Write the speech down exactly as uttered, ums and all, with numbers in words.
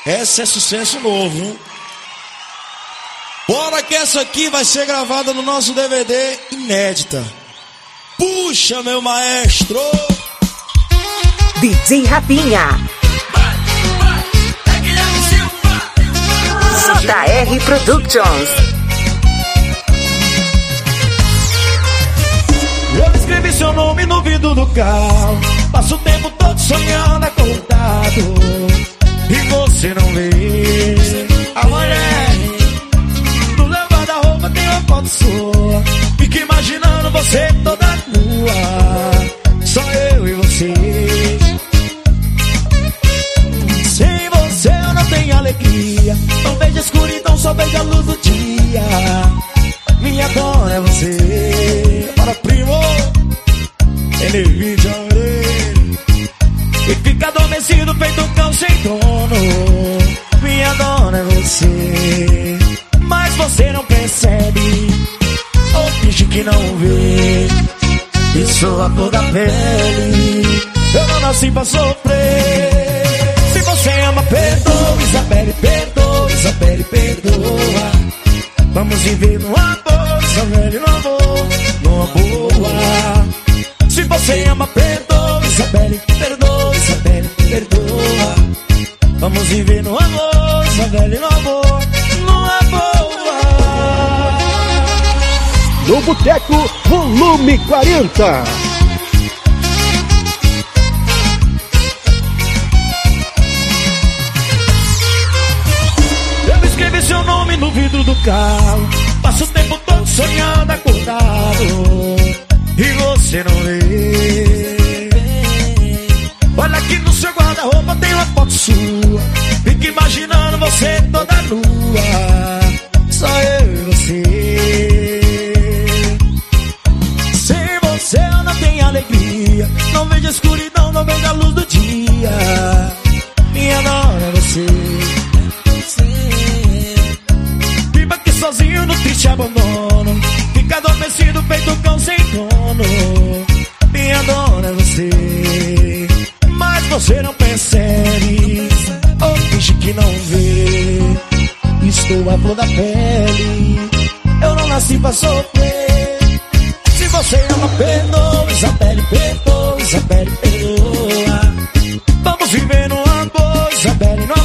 Essa é sucesso novo, hein? Bora que essa aqui vai ser gravada no nosso D V D inédita. Puxa, meu maestro! D J Rafinha. J R Productions. Eu escrevi seu nome no vidro do carro. Passo o tempo todo sonhando acordado e você não vê. A mulher do levada-roupa tem uma foto sua. Fico imaginando você toda nua. Só eu e você. Sem você eu não tenho alegria. Não vejo escuridão, só vejo a luz do dia. Minha dona é você. Para primo, ele vive a orelha e fica adormecido feito um cão sem dono. Minha dona é você, mas você não percebe ou finge que não vê. E sou a flor da pele, eu não nasci pra sofrer. Se você ama, perdoa, Isabelle, perdoa, Isabelle, perdoa. Vamos viver numa boa, Isabelle, numa boa, numa boa. Se você ama, perdoa, Isabelle, perdoa, Isabelle, perdoa. Vamos viver no amor, Isabelle, no amor, numa boa. No Boteco, volume quarenta. Eu escrevi seu nome no vidro do carro. Passo o tempo todo sonhando acordado e você não vê. Olha aqui no seu guarda-roupa tem uma foto sua. Fico imaginando você toda nua. Só eu e você. Sem você eu não tenho alegria. Não vejo escuridão, não vejo a luz do dia. Minha dona é você. Viva aqui sozinho no triste abandono. Fica adormecido feito um cão sem dono. Minha dona é você, mas você não percebe ou finge que não vê. Estou a flor da pele, eu não nasci pra sofrer. Se você ama, perdoa, Isabelle, perdoa, Isabelle, perdoa. Vamos viver no amor, Isabelle, no